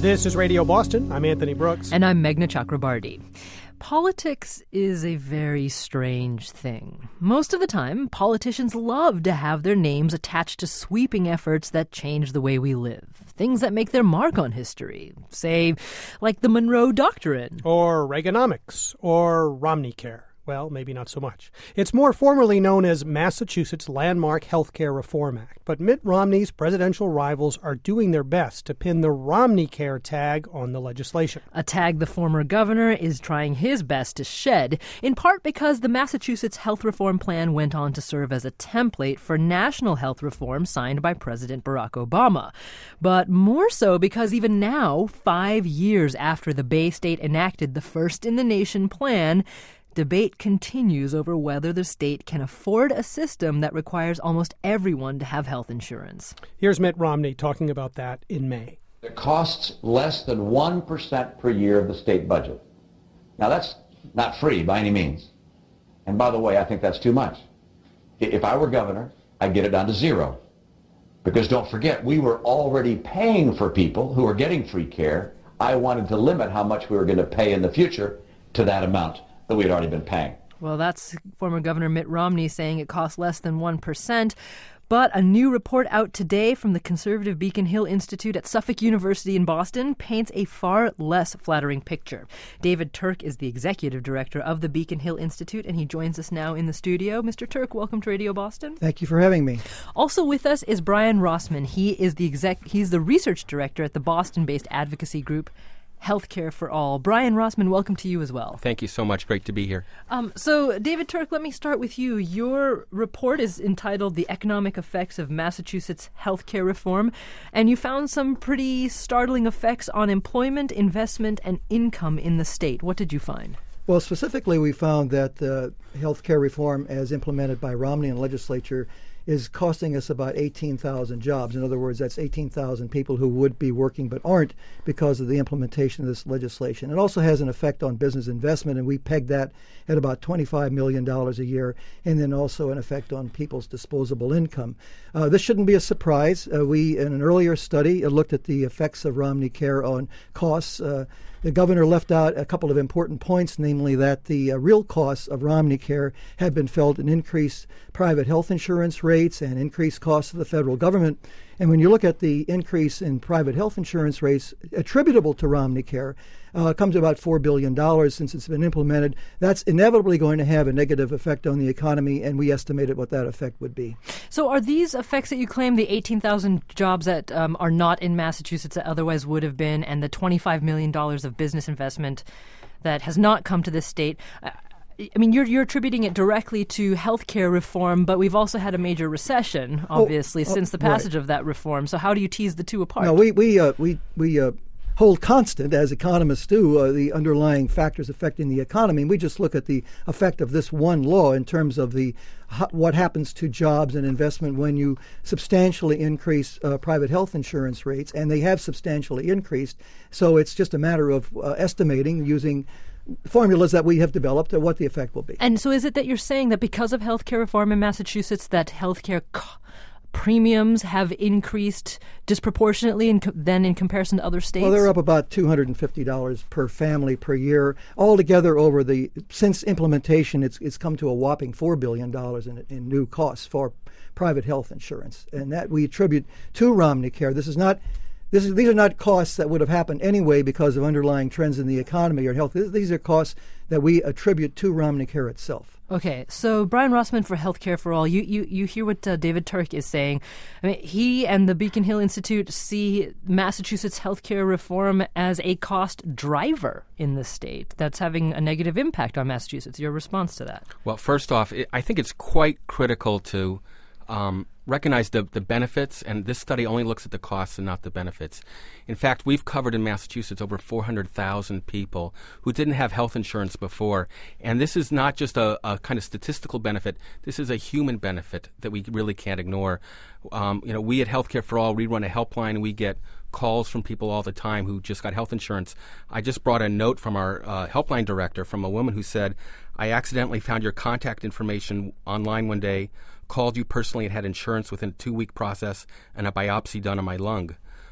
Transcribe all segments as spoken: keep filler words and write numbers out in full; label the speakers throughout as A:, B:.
A: This is Radio Boston. I'm Anthony Brooks.
B: And I'm Meghna Chakrabarty. Politics is a very strange thing. Most of the time, politicians love to have their names attached to sweeping efforts that change the way we live. Things that make their mark on history. Say, like the Monroe Doctrine.
A: Or Reaganomics. Or Romneycare. Well, maybe not so much. It's more formally known as Massachusetts Landmark Healthcare Reform Act. But Mitt Romney's presidential rivals are doing their best to pin the Romneycare tag on the legislation.
B: A tag the former governor is trying his best to shed, in part because the Massachusetts Health Reform Plan went on to serve as a template for national health reform signed by President Barack Obama. But more so because even now, five years after the Bay State enacted the first-in-the-nation plan, debate continues over whether the state can afford a system that requires almost everyone to have health insurance.
A: Here's Mitt Romney talking about that in May.
C: It costs less than one percent per year of the state budget. Now, that's not free by any means. And by the way, I think that's too much. If I were governor, I'd get it down to zero. Because don't forget, we were already paying for people who are getting free care. I wanted to limit how much we were going to pay in the future to that amount that we had already been paying.
B: Well, that's former Governor Mitt Romney saying it costs less than one percent. But a new report out today from the conservative Beacon Hill Institute at Suffolk University in Boston paints a far less flattering picture. David Turk is the executive director of the Beacon Hill Institute, and he joins us now in the studio. Mister Turk, welcome to Radio Boston.
D: Thank you for having me.
B: Also with us is Brian Rossman. He is the exec. He's the research director at the Boston-based advocacy group Healthcare for All. Brian Rossman, welcome to you as well.
E: Thank you so much. Great to be here.
B: Um, so, David Turk, let me start with you. Your report is entitled The Economic Effects of Massachusetts Healthcare Reform, and you found some pretty startling effects on employment, investment, and income in the state. What did you find?
D: Well, specifically, we found that uh, healthcare reform as implemented by Romney and legislature is costing us about eighteen thousand jobs. In other words, that's eighteen thousand people who would be working but aren't because of the implementation of this legislation. It also has an effect on business investment, and we pegged that at about twenty-five million dollars a year, and then also an effect on people's disposable income. Uh, this shouldn't be a surprise. Uh, we, in an earlier study, uh, looked at the effects of Romneycare on costs. Uh, The governor left out a couple of important points, namely that the uh, real costs of Romneycare have been felt in increased private health insurance rates and increased costs of the federal government. And when you look at the increase in private health insurance rates attributable to Romneycare, uh, it comes to about four billion dollars since it's been implemented. That's inevitably going to have a negative effect on the economy, and we estimated what that effect would be.
B: So are these effects that you claim, the eighteen thousand jobs that um, are not in Massachusetts that otherwise would have been, and the twenty-five million dollars of business investment that has not come to this state, uh, I mean, you're you're attributing it directly to healthcare reform, but we've also had a major recession, obviously, oh, since the passage right. of that reform. So how do you tease the two apart?
D: No, we we uh, we we uh, hold constant, as economists do, uh, the underlying factors affecting the economy. And we just look at the effect of this one law in terms of the what happens to jobs and investment when you substantially increase uh, private health insurance rates, and they have substantially increased. So it's just a matter of uh, estimating using formulas that we have developed uh, what the effect will be.
B: And so is it that you're saying that because of healthcare reform in Massachusetts, that healthcare co- premiums have increased disproportionately in co- than in comparison to other states?
D: Well, they're up about two hundred fifty dollars per family per year. Altogether, over the since implementation, it's it's come to a whopping four billion dollars in, in new costs for private health insurance, and that we attribute to Romneycare. This is not This is, these are not costs that would have happened anyway because of underlying trends in the economy or health. These are costs that we attribute to Romneycare itself.
B: Okay, so Brian Rossman for Healthcare for All, you, you, you hear what uh, David Turk is saying. I mean, he and the Beacon Hill Institute see Massachusetts healthcare reform as a cost driver in the state that's having a negative impact on Massachusetts. Your response to that?
E: Well, first off, it, I think it's quite critical to um, recognize the, the benefits, and this study only looks at the costs and not the benefits. In fact, we've covered in Massachusetts over four hundred thousand people who didn't have health insurance before, and this is not just a, a kind of statistical benefit. This is a human benefit that we really can't ignore. Um, you know, we at Healthcare for All, we run a helpline, and we get calls from people all the time who just got health insurance. I just brought a note from our uh, helpline director from a woman who said, I accidentally found your contact information online one day, called you personally and had insurance within a two-week process and a biopsy done on my lung.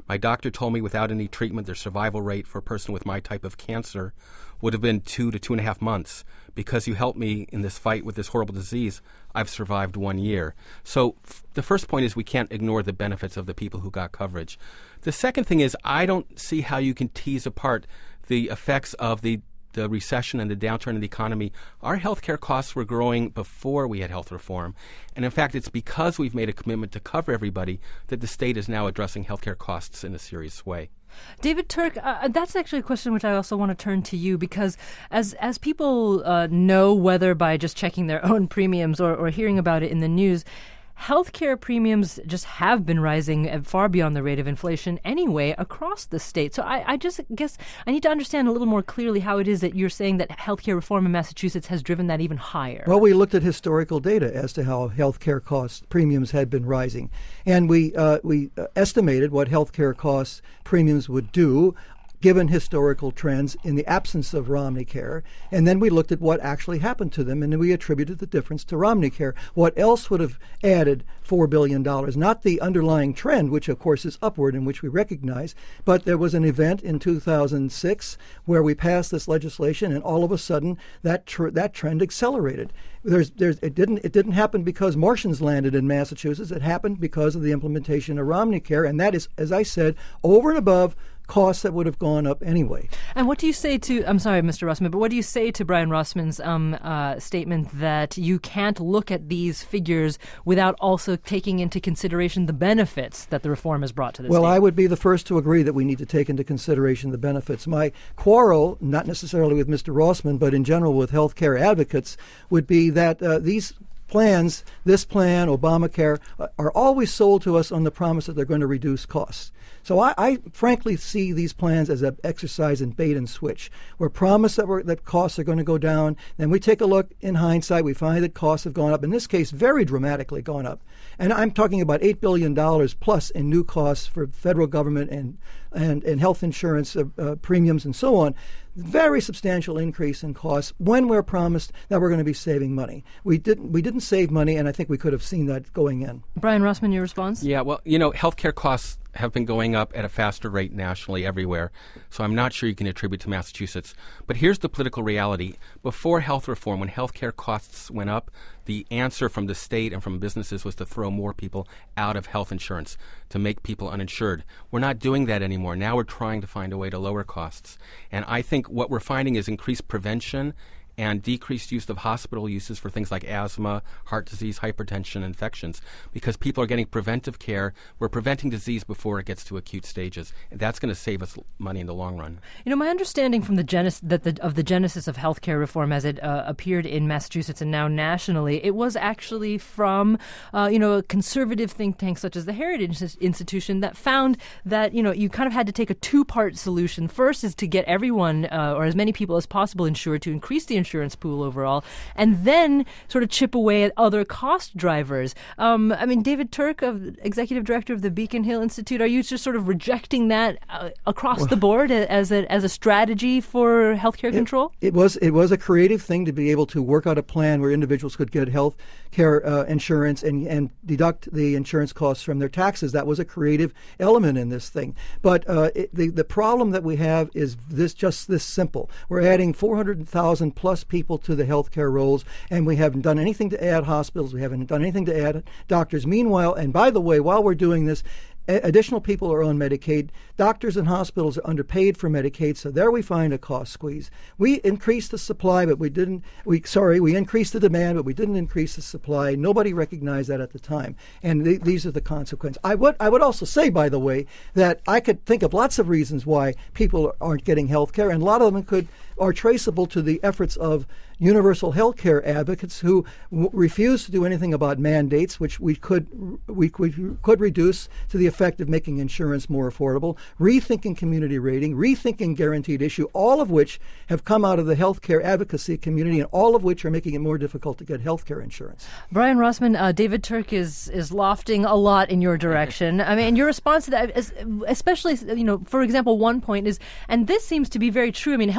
E: My doctor told me without any treatment, their survival rate for a person with my type of cancer would have been two to two and a half months. Because you helped me in this fight with this horrible disease, I've survived one year. So f- the first point is we can't ignore the benefits of the people who got coverage. The second thing is I don't see how you can tease apart the effects of the the recession and the downturn in the economy. Our healthcare costs were growing before we had health reform. And in fact, it's because we've made a commitment to cover everybody that the state is now addressing healthcare costs in a serious way.
B: David Turk, uh, that's actually a question which I also want to turn to you, because as as people uh, know, whether by just checking their own premiums or, or hearing about it in the news, healthcare premiums just have been rising far beyond the rate of inflation anyway across the state. So I, I just guess I need to understand a little more clearly how it is that you're saying that healthcare reform in Massachusetts has driven that even higher.
D: Well, we looked at historical data as to how healthcare costs premiums had been rising, and we uh, we estimated what healthcare costs premiums would do given historical trends in the absence of Romney Care. And then we looked at what actually happened to them, and then we attributed the difference to Romney Care. What else would have added four billion dollars? Not the underlying trend, which of course is upward and which we recognize, but there was an event in two thousand six where we passed this legislation, and all of a sudden that tr- that trend accelerated. There's, there's, it didn't, it didn't happen because Martians landed in Massachusetts. It happened because of the implementation of Romney Care, and that is, as I said, over and above costs that would have gone up anyway.
B: And what do you say to, I'm sorry, Mister Rossman, but what do you say to Brian Rossman's um, uh, statement that you can't look at these figures without also taking into consideration the benefits that the reform has brought to the
D: well,
B: state?
D: Well, I would be the first to agree that we need to take into consideration the benefits. My quarrel, not necessarily with Mister Rossman, but in general with healthcare advocates, would be that uh, these plans, this plan, Obamacare, uh, are always sold to us on the promise that they're going to reduce costs. So I, I frankly see these plans as an exercise in bait and switch. We're promised that, we're, that costs are going to go down. Then we take a look in hindsight. We find that costs have gone up, in this case, very dramatically gone up. And I'm talking about eight billion dollars plus in new costs for federal government and, and, and health insurance uh, uh, premiums and so on. Very substantial increase in costs when we're promised that we're going to be saving money. We didn't we didn't save money, and I think we could have seen that going in.
B: Brian Rossman, your response?
E: Yeah, well, you know, healthcare costs have been going up at a faster rate nationally everywhere, so I'm not sure you can attribute to Massachusetts. But here's the political reality. Before health reform, when healthcare costs went up, the answer from the state and from businesses was to throw more people out of health insurance, to make people uninsured. We're not doing that anymore. Now we're trying to find a way to lower costs. And I think what we're finding is increased prevention and decreased use of hospital uses for things like asthma, heart disease, hypertension, infections, because people are getting preventive care. We're preventing disease before it gets to acute stages. And that's going to save us money in the long run.
B: You know, my understanding from the genesis that the, of the genesis of healthcare reform as it uh, appeared in Massachusetts and now nationally, it was actually from, uh, you know, a conservative think tank such as the Heritage Institution that found that, you know, you kind of had to take a two-part solution. First is to get everyone uh, or as many people as possible insured to increase the insurance pool overall, and then sort of chip away at other cost drivers. Um, I mean, David Turk, of Executive Director of the Beacon Hill Institute, are you just sort of rejecting that uh, across well, the board as a as a strategy for healthcare
D: it,
B: control?
D: It was it was a creative thing to be able to work out a plan where individuals could get health care uh, insurance and, and deduct the insurance costs from their taxes. That was a creative element in this thing. But uh, it, the the problem that we have is this just this simple. We're adding four hundred thousand plus people to the healthcare rolls, and we haven't done anything to add hospitals. We haven't done anything to add doctors. Meanwhile, and by the way, while we're doing this, additional people are on Medicaid. Doctors and hospitals are underpaid for Medicaid, so there we find a cost squeeze. We increased the supply, but we didn't. We sorry, we increased the demand, but we didn't increase the supply. Nobody recognized that at the time, and th- these are the consequences. I would I would also say, by the way, that I could think of lots of reasons why people aren't getting health care, and a lot of them could are traceable to the efforts of universal health care advocates who w- refuse to do anything about mandates, which we could we could, could reduce to the effect of making insurance more affordable, rethinking community rating, rethinking guaranteed issue, all of which have come out of the healthcare advocacy community, and all of which are making it more difficult to get healthcare insurance.
B: Brian Rossman, uh, David Turk is is lofting a lot in your direction. I mean, your response to that, is, especially, you know, for example, one point is, and this seems to be very true. I mean, healthcare for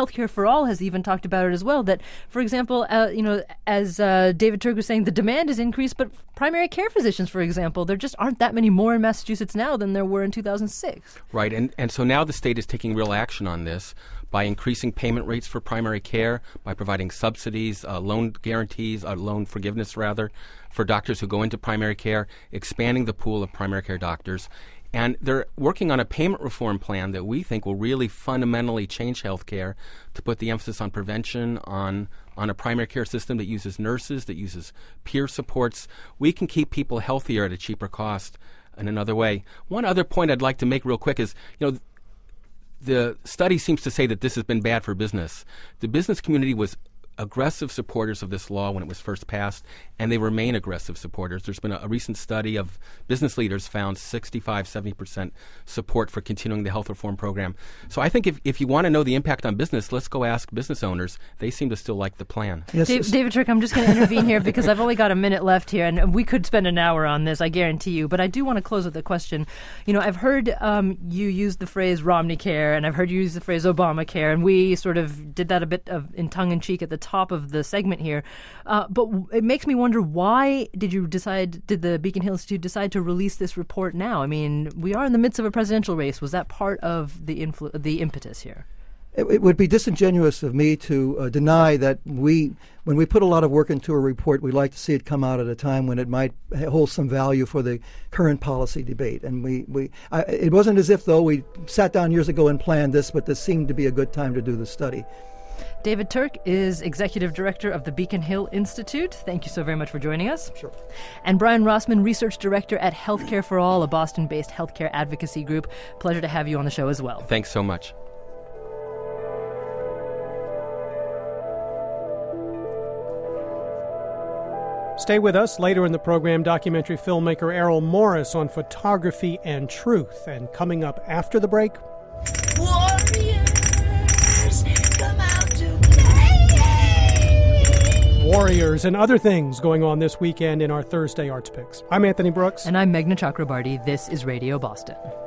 B: for All has even talked about it as well, that, for example, uh, you know, as uh, David Turk was saying, the demand has increased, but primary care physicians, for example, there just aren't that many more in Massachusetts now than there were in two thousand six.
E: Right, and, and so now the state is taking real action on this by increasing payment rates for primary care, by providing subsidies, uh, loan guarantees, uh, loan forgiveness, rather, for doctors who go into primary care, expanding the pool of primary care doctors. And they're working on a payment reform plan that we think will really fundamentally change healthcare to put the emphasis on prevention, on on a primary care system that uses nurses, that uses peer supports. We can keep people healthier at a cheaper cost in another way. One other point I'd like to make real quick is, you know, the study seems to say that this has been bad for business. The business community was aggressive supporters of this law when it was first passed, and they remain aggressive supporters. There's been a, a recent study of business leaders found sixty-five, seventy percent support for continuing the health reform program. So I think if, if you want to know the impact on business, let's go ask business owners. They seem to still like the plan.
B: Yes, Dave, David Turk, I'm just going to intervene here because I've only got a minute left here, and we could spend an hour on this, I guarantee you. But I do want to close with a question. You know, I've heard um, you use the phrase Romney Care, and I've heard you use the phrase Obamacare, and we sort of did that a bit of in tongue-in-cheek at the top of the segment here. Uh, but w- it makes me wonder, why did you decide, did the Beacon Hill Institute decide to release this report now? I mean, we are in the midst of a presidential race. Was that part of the influ- the impetus here?
D: It, it would be disingenuous of me to uh, deny that we, when we put a lot of work into a report, we like to see it come out at a time when it might hold some value for the current policy debate. And we, we I, it wasn't as if, though, we sat down years ago and planned this, but this seemed to be a good time to do the study.
B: David Turk is Executive Director of the Beacon Hill Institute. Thank you so very much for joining us.
D: Sure.
B: And Brian Rossman, Research Director at Healthcare for All, a Boston-based healthcare advocacy group. Pleasure to have you on the show as well.
E: Thanks so much.
A: Stay with us. Later in the program, documentary filmmaker Errol Morris on photography and truth. And coming up after the break...
F: Warriors, come out to play.
A: Warriors and other things going on this weekend in our Thursday Arts Picks. I'm Anthony Brooks.
B: And I'm Meghna Chakrabarty. This is Radio Boston.